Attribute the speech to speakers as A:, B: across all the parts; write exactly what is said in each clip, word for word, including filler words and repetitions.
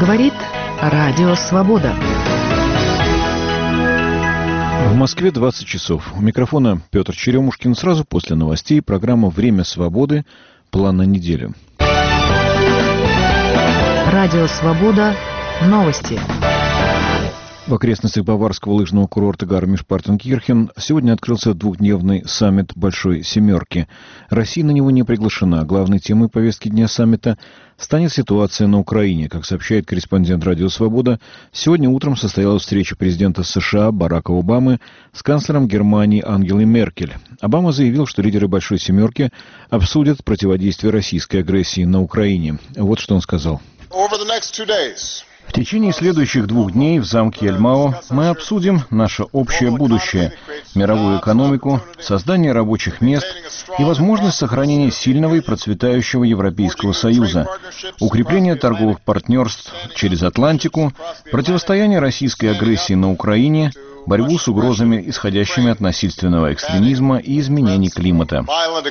A: Говорит Радио Свобода.
B: В Москве двадцать часов. У микрофона Петр Черемушкин. Сразу после новостей программа «Время свободы». План на неделю.
A: Радио Свобода. Новости.
B: В окрестностях баварского лыжного курорта Гармиш-Партенкирхен сегодня открылся двухдневный саммит «Большой семерки». Россия на него не приглашена. Главной темой повестки дня саммита станет ситуация на Украине. Как сообщает корреспондент «Радио Свобода», сегодня утром состоялась встреча президента США Барака Обамы с канцлером Германии Ангелой Меркель. Обама заявил, что лидеры «Большой семерки» обсудят противодействие российской агрессии на Украине. Вот что он сказал. В течение следующих двух дней в замке Эльмао мы обсудим наше общее будущее, мировую экономику, создание рабочих мест и возможность сохранения сильного и процветающего Европейского Союза, укрепление торговых партнерств через Атлантику, противостояние российской агрессии на Украине, борьбу с угрозами, исходящими от насильственного экстремизма и изменений климата.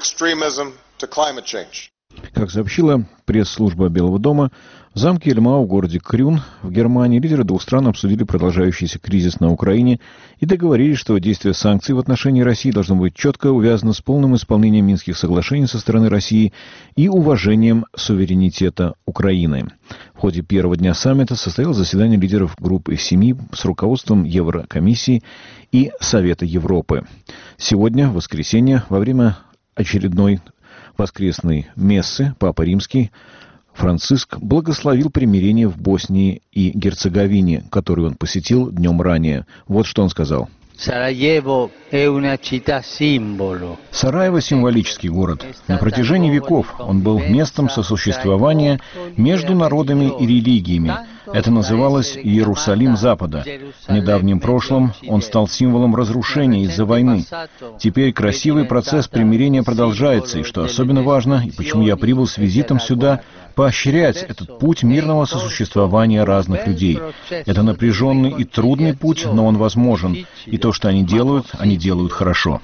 B: Как сообщила пресс-служба Белого дома, в замке Эльмао в городе Крюн в Германии лидеры двух стран обсудили продолжающийся кризис на Украине и договорились, что действие санкций в отношении России должно быть четко увязано с полным исполнением Минских соглашений со стороны России и уважением суверенитета Украины. В ходе первого дня саммита состоялось заседание лидеров группы семи с руководством Еврокомиссии и Совета Европы. Сегодня, в воскресенье, во время очередной воскресной мессы Папа Римский Франциск благословил примирение в Боснии и Герцеговине, которую он посетил днем ранее. Вот что он сказал. Сараево – Сараево – символический город. На протяжении веков он был местом сосуществования между народами и религиями. Это называлось Иерусалим Запада. В недавнем прошлом он стал символом разрушения из-за войны. Теперь красивый процесс примирения продолжается, и что особенно важно, и почему я прибыл с визитом сюда, поощрять этот путь мирного сосуществования разных людей. Это напряженный и трудный путь, но он возможен. И то, что они делают, они делают хорошо.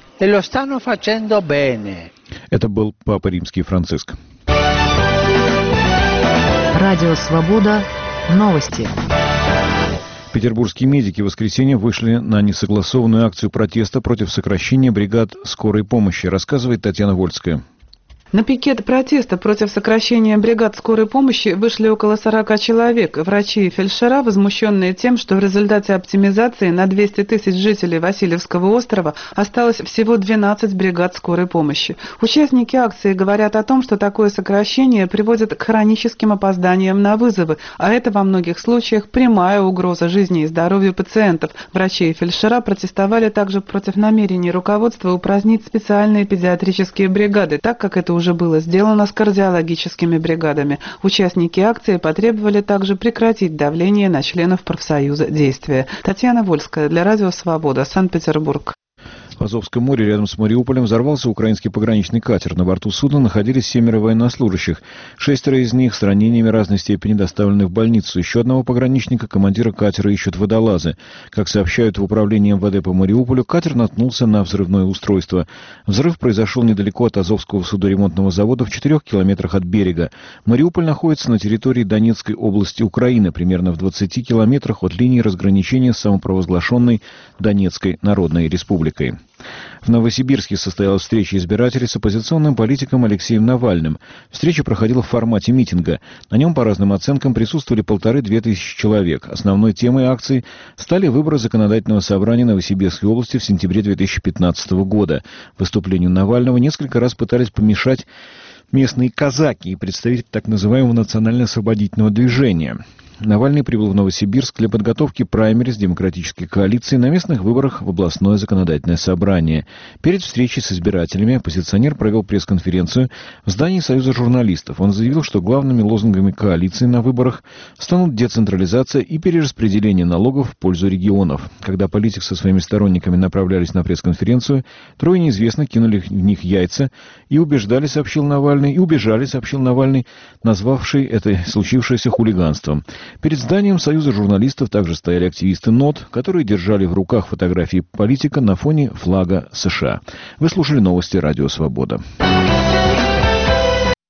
B: Это был Папа Римский Франциск.
A: Радио Свобода. Новости.
B: Петербургские медики в воскресенье вышли на несогласованную акцию протеста против сокращения бригад скорой помощи, рассказывает Татьяна Вольская.
C: На пикет протеста против сокращения бригад скорой помощи вышли около сорока человек. Врачи и фельдшера, возмущенные тем, что в результате оптимизации на двести тысяч жителей Васильевского острова осталось всего двенадцать бригад скорой помощи. Участники акции говорят о том, что такое сокращение приводит к хроническим опозданиям на вызовы, а это во многих случаях прямая угроза жизни и здоровью пациентов. Врачи и фельдшера протестовали также против намерений руководства упразднить специальные педиатрические бригады, так как это уже было сделано с кардиологическими бригадами. Участники акции потребовали также прекратить давление на членов профсоюза действия. Татьяна Вольская для Радио Свобода, Санкт-Петербург.
B: В Азовском море рядом с Мариуполем взорвался украинский пограничный катер. На борту судна находились семеро военнослужащих. Шестеро из них с ранениями разной степени доставлены в больницу. Еще одного пограничника, командира катера, ищут водолазы. Как сообщают в управлении эм вэ дэ по Мариуполю, катер наткнулся на взрывное устройство. Взрыв произошел недалеко от Азовского судоремонтного завода в четырех километрах от берега. Мариуполь находится на территории Донецкой области Украины, примерно в двадцати километрах от линии разграничения с самопровозглашенной Донецкой Народной Республикой. В Новосибирске состоялась встреча избирателей с оппозиционным политиком Алексеем Навальным. Встреча проходила в формате митинга. На нем, по разным оценкам, присутствовали полторы-две тысячи человек. Основной темой акции стали выборы законодательного собрания Новосибирской области в сентябре две тысячи пятнадцатого года. Выступлению Навального несколько раз пытались помешать местные казаки и представители так называемого национально-освободительного движения. Навальный прибыл в Новосибирск для подготовки праймериз демократической коалиции на местных выборах в областное законодательное собрание. Перед встречей с избирателями оппозиционер провел пресс-конференцию в здании Союза журналистов. Он заявил, что главными лозунгами коалиции на выборах станут децентрализация и перераспределение налогов в пользу регионов. Когда политик со своими сторонниками направлялись на пресс-конференцию, трое неизвестных кинули в них яйца и убеждали, сообщил Навальный, и убежали, сообщил Навальный, назвавший это случившееся хулиганством. Перед зданием Союза журналистов также стояли активисты НОТ, которые держали в руках фотографии политика на фоне флага США. Вы слушали новости Радио Свобода.